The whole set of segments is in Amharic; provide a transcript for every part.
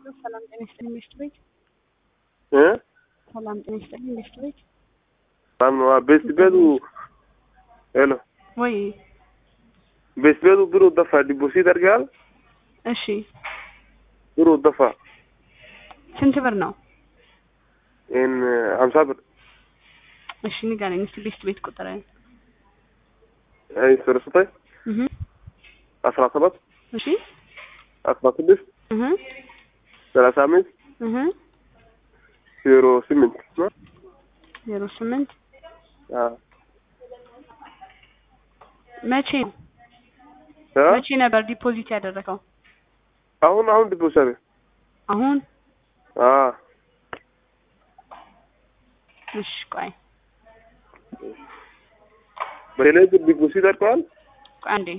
ሰላም ጤና ይስጥልኝ ቤት ሰላም ጤና ይስጥልኝ ቤት ማነው ቤቱ ሄሎ ወይ ቤቱ ብሩ ደፋ ዲፖዚት አድርገሃል? እሺ ብሩ ደፋ ስንት ብር ነው? 50 ብር። እሺ ንገረኝ እስኪ ቤት ቁጥር አይ ሰረሰታይ 17 እሺ 16 35 08 08 አዎ መቼ ነበር ዲፖዚት ያደረገው? አሁን ዲፖዚት አሁን አዎ እሺ ቆይ በሌላ ዲፖዚት አድርገዋል? ቆይ አንዴ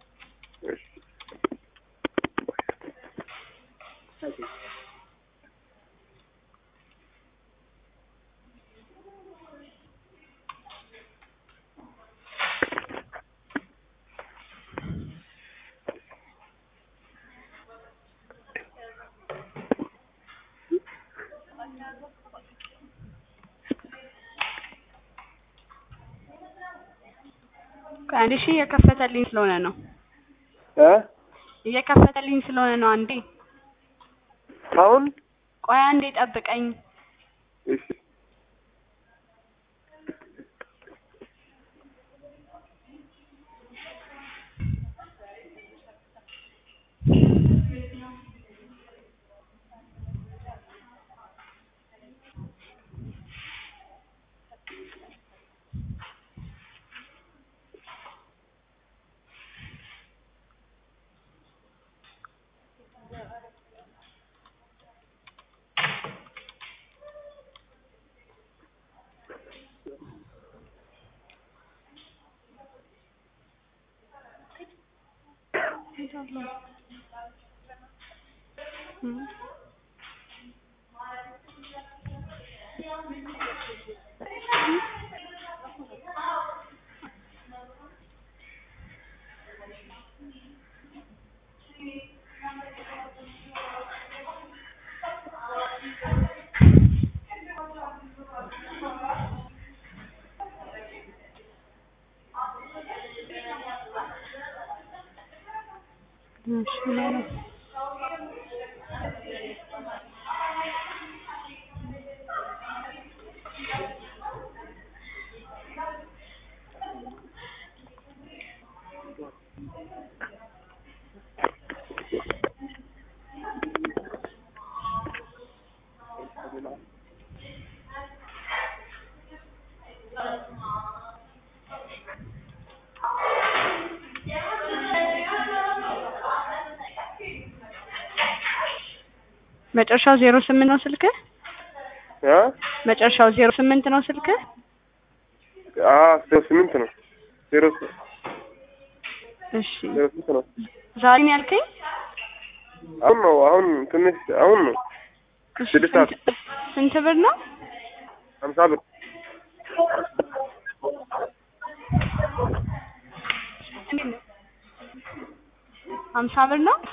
አንዴ እሺ እየከፈተልኝ ስለሆነ ነው እየከፈተልኝ ስለሆነ ነው አንዴ አሁን ቆይ አንዴ ጠብቀኝ እሺ መጨረሻው 08 ነው ስልክ? መጨረሻው 08 ነው ስልክ? 08 ነው 08 እሺ ዛሬ ነው ያልከኝ? አሁን ትንሽ አሁን ነው ስንት ብር ነው? 50 ብር 50 ብር ነው?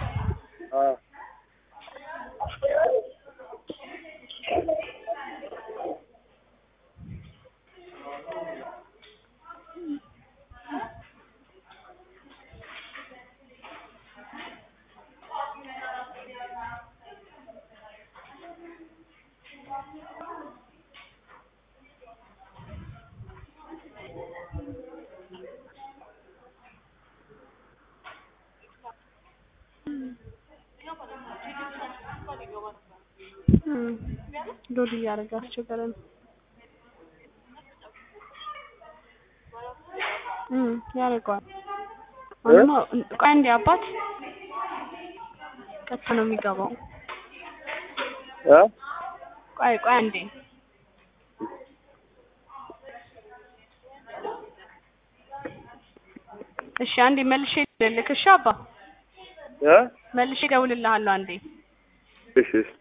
ሎድ እያደረገ አስቸገረን። ያደርገዋል። አሁንማ ቆይ አንዴ አባት ቀጥታ ነው የሚገባው። ቆይ አንዴ እሺ አንዴ መልሼ ልልክሽ አባ መልሼ እደውልልሃለሁ አንዴ እሺ